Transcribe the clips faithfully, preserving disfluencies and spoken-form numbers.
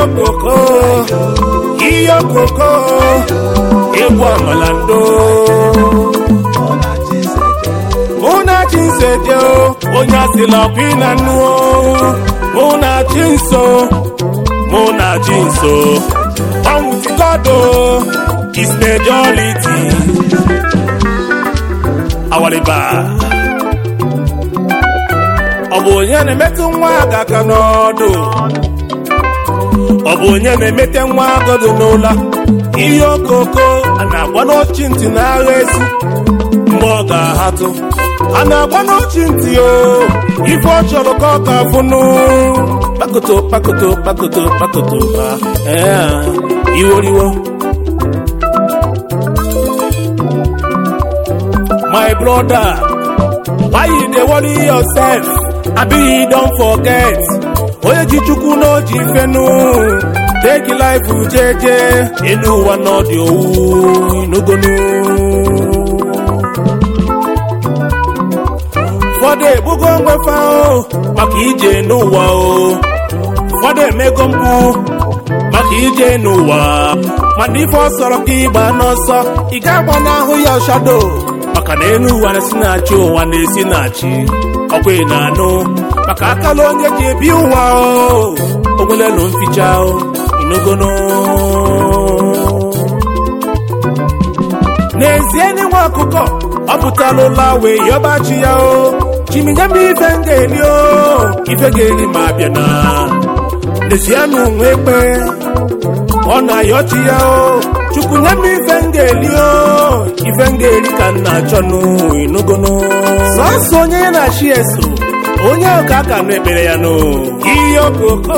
Iyokoko, Iyokoko, Egwu Amalando. Muna Chinsejo, Onya Silopina Nuo, Muna Chinso, Muna Chinso, One with God, is majority. Awaliba. Obu onye na-emetụ nwa aka n'ọdụ. Obu onye na-emete nwa agodo n'ụla. Iyokoko a na-agba n'ochi ntị n'agha ezi. Mgbe ọ ga-ahatụ a na-agba n'ochi ntị o. Ife ọ chọrọ ka ọ ga-afụnụ. Pakoto pakoto pakoto pakoto ba. Ee, iworiwo. My brother, why you dey worry yourself? Abi you don't forget. Oye jichuku no jifenu. Take life ujeje. Inu wa no di owu inugonu. Fode bugo ngwefa o. Maki ije nuwa o. Fode megombu. Maki ije nuwa. Manifo soro ki ba no so. Iga gba na hu your shadow. Maka na enu ụwa na-esi na-achị ụwa na-esi na-achị ọkwa ị na-anụ maka akala onye ji ebi ụwa o ogwelelu mficha o inogono n'ezie n'inwe akụkọ ọ pụtala ụlọ wee yọbachi ya o chiminye m ife m ga-eri o ife ga-eri ma abịa na n'ezie n'ụwa ekpe ọ na-ayọchi ya o Chukwu nye m ife m ga-eri o ife m ga-eri ka m na-achọ n'inogono sọsọ onye na-achị eso onye ụka aka na-ekpere ya no Iyokoko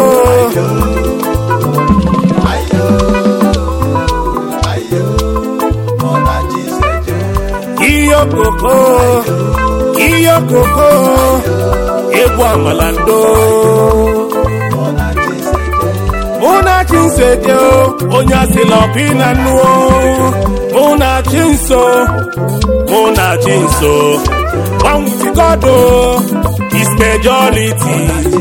Iyokoko Iyokoko Egwu Amalando Muna Chinsejo, Onya Silopina Nuo, Muna Chinso, Muna Chinso, One with God, is majority.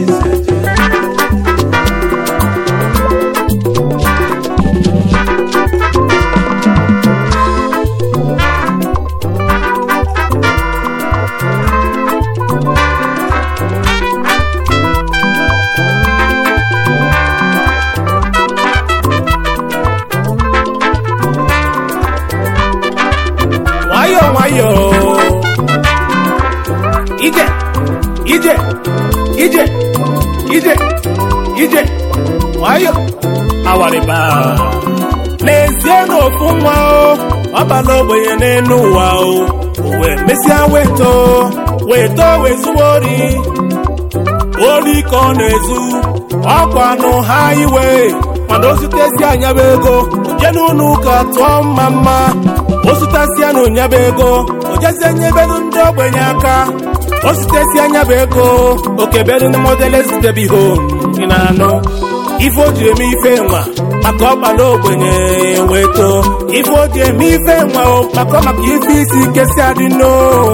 Wayo, ije, ije, ije, ije, ije, wayo, awariba. N'ezie n'ofu nwa o, ọbala ogbenye n'enu ụwa o, owe mesịa weto, weto wezuo ori, ori ka ọ na-ezu, ọkwa nụ ha iwe, mana ositesi anya bụ ego, oje n'ụlọ ụka tụọ mma mma. Osutasi anu nyaba ego ojazi nyebelu ndị ogbenye aka osutesi anyaba ego okebelu na modeles debi home inano ifo ji eme ife nwa maka ọkpala ogbenye weto ifo ji eme ife nwa maka maka ife isi kesi adị no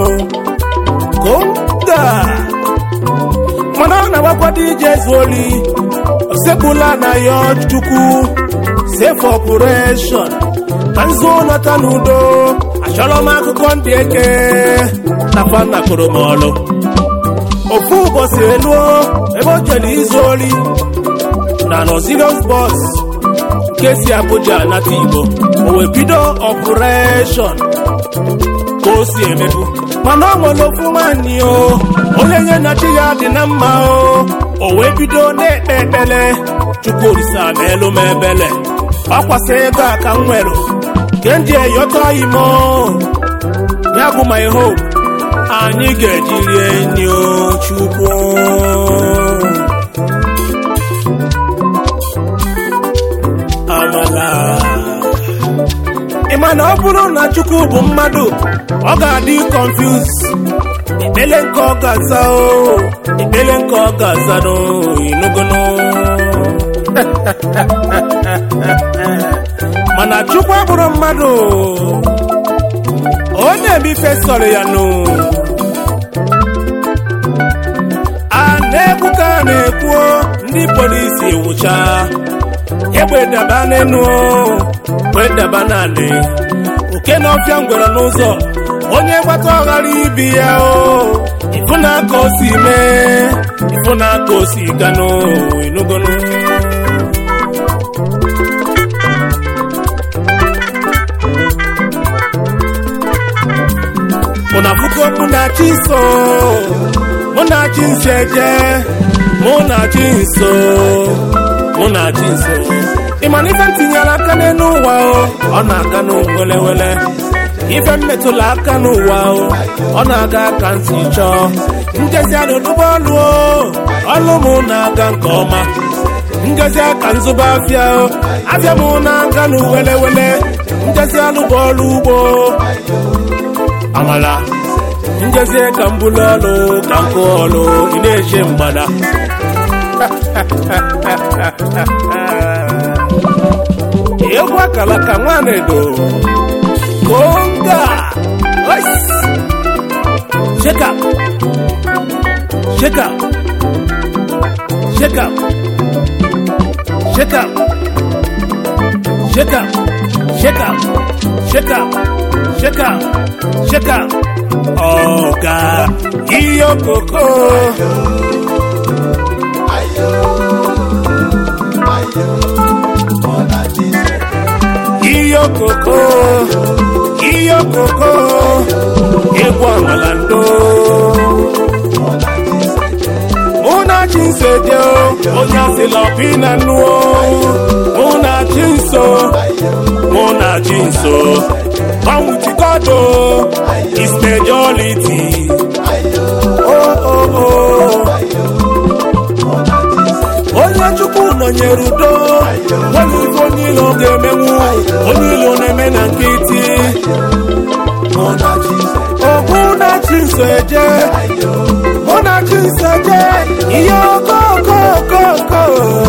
konga mana ọ na-agbakwa D J Zuoli osepụla na ya Chukwu safe operation Kanzo nata n'udo achọrọ m akụkọ ndị eke nakwa nakoro m ọlụ ofu ụbọchị eluo ebe o jere izu ori na Nozirios bọs nke si Abuja nata Igbo o wee bido ọpụreshọn ka o si emebu mana ọ nwere ofu nwaanyị o onye nye na chi ya dị na mma o o wee bido na-ekpe ekpele Chukwu Olisa n'elu m ebele ọkwasị ego a ka m nwere Kenji yọtọ imo ya bụ my hope anyị ga-eji rie nri Chukwu amala ịma na ọ bụrụ na Chukwu bụ mmadụ ọ ga-adị confused ekpele nke ọ ga-aza o ekpele nke ọ ga-aza no inugono mana Chukwu abụrụ mmadụ ọ na-eme ife sọrọ ya nụ a na-ekwu ka na-ekwu ndị polisi ewucha egbe daba n'enu egbe daba n'ala oke n'ọfịa ngwere n'ụzọ onye gbata ọghara ibi ya o ifu na-aka o si mee ifu na-aka o si ganụ inugonu Munafuko munachiso Munachinso eje Munachiso Munachiso Imanife ntinyala aka n'ụwa o ọ na-aga n'wele wele ife mmetụla aka n'ụwa o ọ na-aga aka ntị chọọ ngezi adụdụba ọlụ o ọlụ mụ na-aga nke ọma ngezi aka nzụba afịa o afịa mụ na-aga n'wele wele ngezi alụba ọlụ ugbo amala ngezi ka mbulu ọlụ ka nkụ ọlụ ị na-eche mgbada egwu akala ka nwanedo konga shake up shake up shake up shake up shake up shake up shake up shake up shake up oga iyo koko ayo ayo iyo koko iyo koko egwu amalando Munachinso je onye asịla ọpịna nuo Munachinso Munachinso Mawuchikodo is majority oh oh oh onye chukwu nọnyere udo onye ife onye ilo ga-emenwu onye ilo na-eme na nkịtị Munachinso eje Munachinso eje ihe okokokoko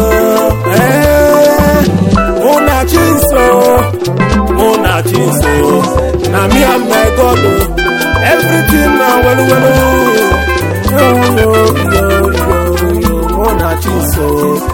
Munachinso Munachinso na me and my God everything na welu welu yo yo yo yo Munachinso